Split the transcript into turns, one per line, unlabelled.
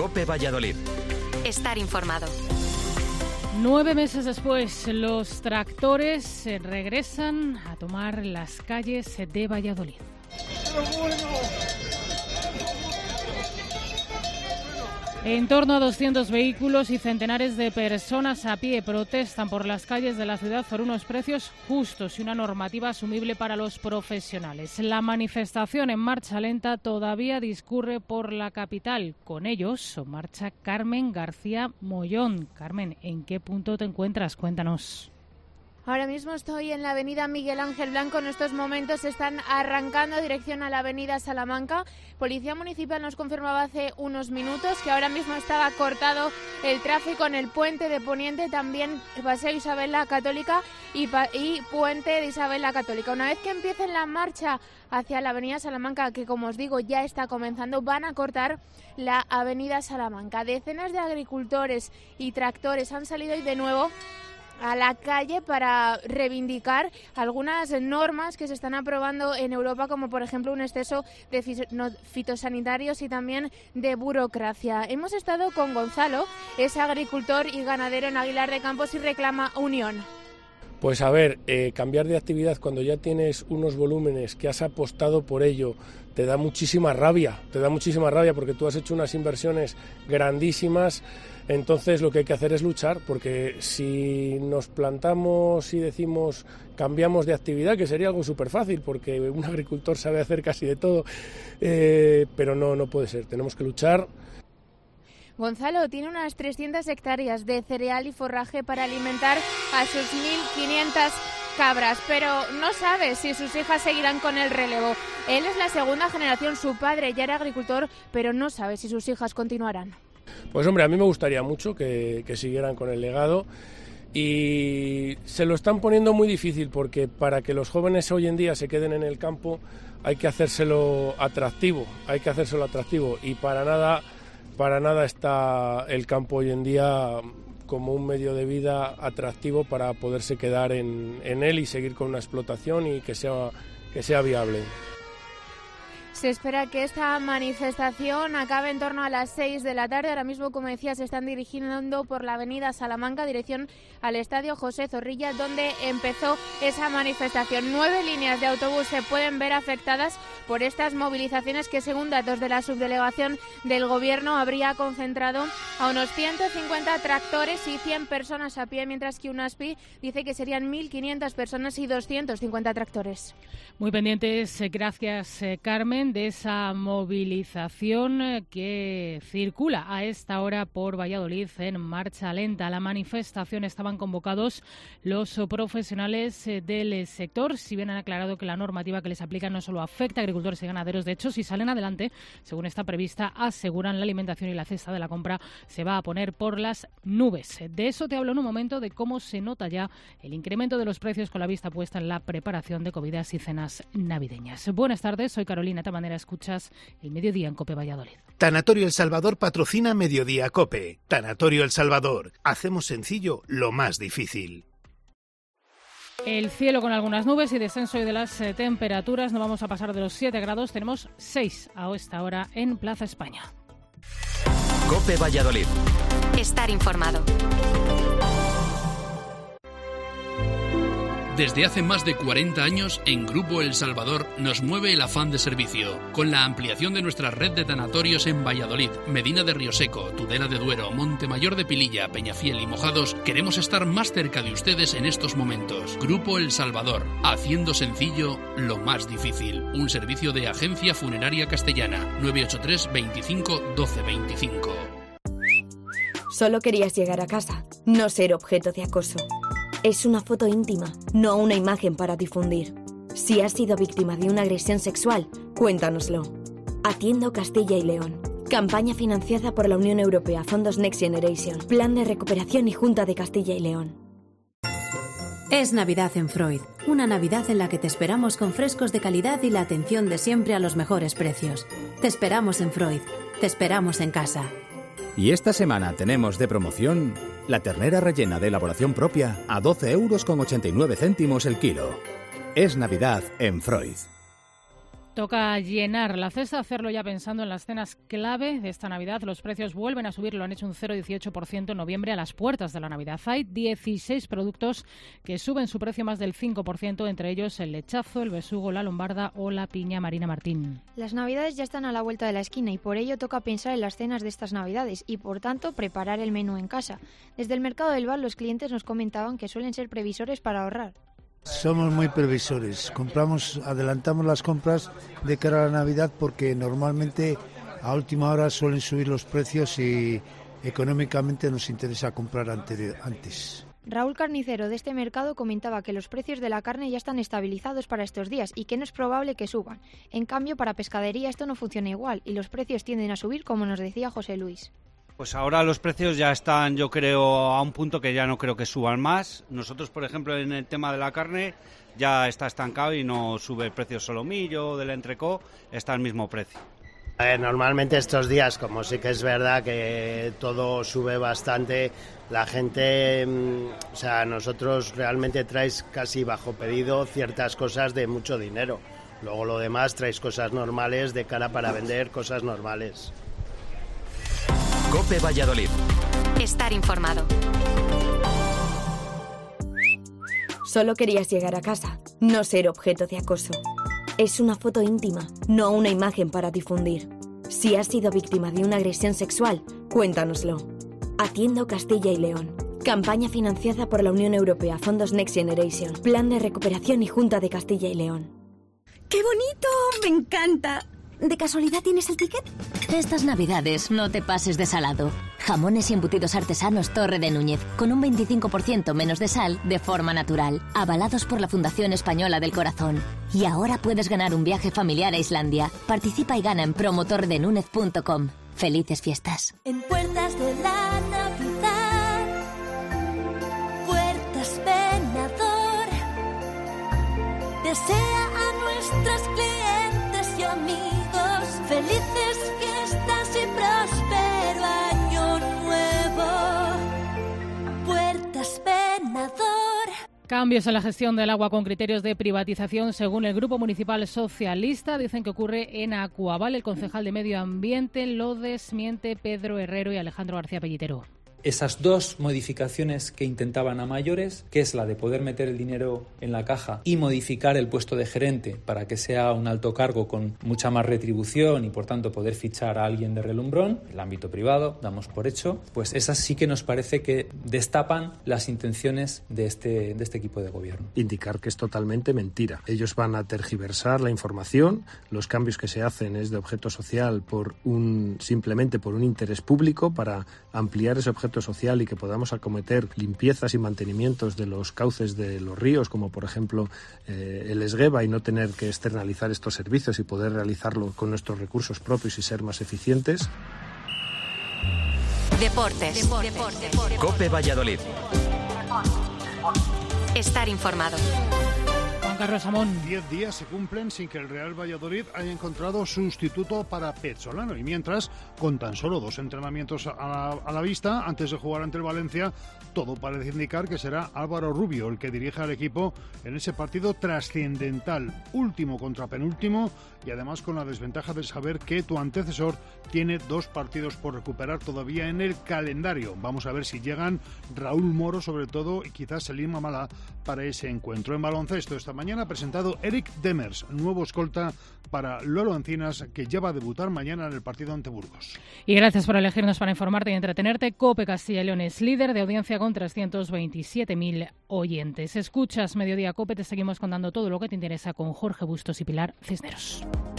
COPE Valladolid.
Estar informado.
9 meses después, los tractores regresan a tomar las calles de Valladolid. En torno a 200 vehículos y centenares de personas a pie protestan por las calles de la ciudad por unos precios justos y una normativa asumible para los profesionales. La manifestación en marcha lenta todavía discurre por la capital. Con ellos marcha Carmen García Mollón. Carmen, ¿en qué punto te encuentras? Cuéntanos.
Ahora mismo estoy en la avenida Miguel Ángel Blanco. En estos momentos están arrancando dirección a la avenida Salamanca. Policía Municipal nos confirmaba hace unos minutos que ahora mismo estaba cortado el tráfico en el puente de Poniente, también Paseo Isabel la Católica y Puente de Isabel la Católica. Una vez que empiecen la marcha hacia la avenida Salamanca, que como os digo ya está comenzando, van a cortar la avenida Salamanca. Decenas de agricultores y tractores han salido hoy de nuevo a la calle para reivindicar algunas normas que se están aprobando en Europa, como por ejemplo un exceso de fitosanitarios y también de burocracia. Hemos estado con Gonzalo, es agricultor y ganadero en Aguilar de Campos y reclama unión.
Pues a ver, cambiar de actividad cuando ya tienes unos volúmenes que has apostado por ello, te da muchísima rabia porque tú has hecho unas inversiones grandísimas. Entonces lo que hay que hacer es luchar, porque si nos plantamos y decimos cambiamos de actividad, que sería algo súper fácil, porque un agricultor sabe hacer casi de todo, pero no puede ser, tenemos que luchar.
Gonzalo tiene unas 300 hectáreas de cereal y forraje para alimentar a sus 1.500 cabras, pero no sabe si sus hijas seguirán con el relevo. Él es la segunda generación, su padre ya era agricultor, pero no sabe si sus hijas continuarán.
Pues hombre, a mí me gustaría mucho que siguieran con el legado y se lo están poniendo muy difícil porque para que los jóvenes hoy en día se queden en el campo hay que hacérselo atractivo y para nada está el campo hoy en día como un medio de vida atractivo para poderse quedar en él y seguir con una explotación y que sea viable.
Se espera que esta manifestación acabe en torno a las 6 de la tarde. Ahora mismo, como decía, se están dirigiendo por la avenida Salamanca, dirección al Estadio José Zorrilla, donde empezó esa manifestación. 9 líneas de autobús se pueden ver afectadas por estas movilizaciones que, según datos de la subdelegación del Gobierno, habría concentrado a unos 150 tractores y 100 personas a pie, mientras que UNASPI dice que serían 1.500 personas y 250 tractores.
Muy pendientes, gracias Carmen, de esa movilización que circula a esta hora por Valladolid en marcha lenta. A la manifestación estaban convocados los profesionales del sector, si bien han aclarado que la normativa que les aplica no solo afecta a agricultores y ganaderos. De hecho, si salen adelante, según está prevista, aseguran la alimentación y la cesta de la compra se va a poner por las nubes. De eso te hablo en un momento, de cómo se nota ya el incremento de los precios con la vista puesta en la preparación de comidas y cenas navideñas. Buenas tardes, soy Carolina Tamanera, escuchas El Mediodía en COPE Valladolid.
Tanatorio El Salvador patrocina Mediodía COPE. Tanatorio El Salvador. Hacemos sencillo lo más difícil.
El cielo con algunas nubes y descenso de las temperaturas. No vamos a pasar de los 7 grados. Tenemos 6 a esta hora en Plaza España.
COPE Valladolid.
Estar informado.
Desde hace más de 40 años, en Grupo El Salvador nos mueve el afán de servicio. Con la ampliación de nuestra red de tanatorios en Valladolid, Medina de Rioseco, Tudela de Duero, Montemayor de Pililla, Peñafiel y Mojados, queremos estar más cerca de ustedes en estos momentos. Grupo El Salvador, haciendo sencillo lo más difícil. Un servicio de Agencia Funeraria Castellana, 983 25 12 25.
Solo querías llegar a casa, no ser objeto de acoso. Es una foto íntima, no una imagen para difundir. Si has sido víctima de una agresión sexual, cuéntanoslo. Atiendo Castilla y León. Campaña financiada por la Unión Europea, Fondos Next Generation, Plan de Recuperación y Junta de Castilla y León.
Es Navidad en Freud, una Navidad en la que te esperamos con frescos de calidad y la atención de siempre a los mejores precios. Te esperamos en Freud, te esperamos en casa.
Y esta semana tenemos de promoción la ternera rellena de elaboración propia a 12,89 € el kilo. Es Navidad en Freud.
Toca llenar la cesta, hacerlo ya pensando en las cenas clave de esta Navidad. Los precios vuelven a subir, lo han hecho un 0,18% en noviembre a las puertas de la Navidad. Hay 16 productos que suben su precio más del 5%, entre ellos el lechazo, el besugo, la lombarda o la piña. Marina Martín.
Las Navidades ya están a la vuelta de la esquina y por ello toca pensar en las cenas de estas Navidades y, por tanto, preparar el menú en casa. Desde el mercado del bar los clientes nos comentaban que suelen ser previsores para ahorrar.
Somos muy previsores, adelantamos las compras de cara a la Navidad porque normalmente a última hora suelen subir los precios y económicamente nos interesa comprar antes.
Raúl Carnicero de este mercado comentaba que los precios de la carne ya están estabilizados para estos días y que no es probable que suban. En cambio, para pescadería esto no funciona igual y los precios tienden a subir, como nos decía José Luis.
Pues ahora los precios ya están, yo creo, a un punto que ya no creo que suban más. Nosotros, por ejemplo, en el tema de la carne ya está estancado y no sube el precio solomillo, del entrecot, está al mismo precio.
Normalmente estos días, como sí que es verdad que todo sube bastante, la gente, nosotros realmente traes casi bajo pedido ciertas cosas de mucho dinero. Luego lo demás traes cosas normales de cara para vender cosas normales.
COPE Valladolid.
Estar informado.
Solo querías llegar a casa, no ser objeto de acoso. Es una foto íntima, no una imagen para difundir. Si has sido víctima de una agresión sexual, cuéntanoslo. Atiendo Castilla y León. Campaña financiada por la Unión Europea, Fondos Next Generation, Plan de Recuperación y Junta de Castilla y León.
¡Qué bonito! ¡Me encanta! ¿De casualidad tienes el ticket?
Estas Navidades no te pases de salado. Jamones y embutidos artesanos Torre de Núñez, con un 25% menos de sal de forma natural, avalados por la Fundación Española del Corazón. Y ahora puedes ganar un viaje familiar a Islandia. Participa y gana en promotordenúñez.com. ¡Felices fiestas!
En Puertas de la Navidad, Puertas Venador desea a nuestros clientes y amigos felices fiestas y próspero año nuevo. Puertas Venador.
Cambios en la gestión del agua con criterios de privatización según el Grupo Municipal Socialista. Dicen que ocurre en Acuaval. El concejal de Medio Ambiente lo desmiente Pedro Herrero y Alejandro García Pellitero.
Esas dos modificaciones que intentaban a mayores, que es la de poder meter el dinero en la caja y modificar el puesto de gerente para que sea un alto cargo con mucha más retribución y por tanto poder fichar a alguien de relumbrón, el ámbito privado, damos por hecho, pues esas sí que nos parece que destapan las intenciones de este equipo de gobierno.
Indicar que es totalmente mentira. Ellos van a tergiversar la información, los cambios que se hacen es de objeto social simplemente por un interés público para ampliar ese objeto social y que podamos acometer limpiezas y mantenimientos de los cauces de los ríos, como por ejemplo el Esgueva, y no tener que externalizar estos servicios y poder realizarlo con nuestros recursos propios y ser más eficientes.
Deportes.
COPE Valladolid.
Estar informado.
Carlos Amón.
10 días se cumplen sin que el Real Valladolid haya encontrado sustituto para Pezzolano y mientras, con tan solo 2 entrenamientos a la vista, antes de jugar ante el Valencia, todo parece indicar que será Álvaro Rubio el que dirige al equipo en ese partido trascendental, último contra penúltimo, y además con la desventaja de saber que tu antecesor tiene 2 partidos por recuperar todavía en el calendario. Vamos a ver si llegan Raúl Moro sobre todo y quizás Selim Amala para ese encuentro. En baloncesto esta mañana ha presentado Eric Demers, nuevo escolta para Lolo Encinas, que ya va a debutar mañana en el partido ante Burgos.
Y gracias por elegirnos para informarte y entretenerte. COPE Castilla y León es líder de audiencia con 327.000 oyentes. Escuchas Mediodía COPE, te seguimos contando todo lo que te interesa con Jorge Bustos y Pilar Cisneros.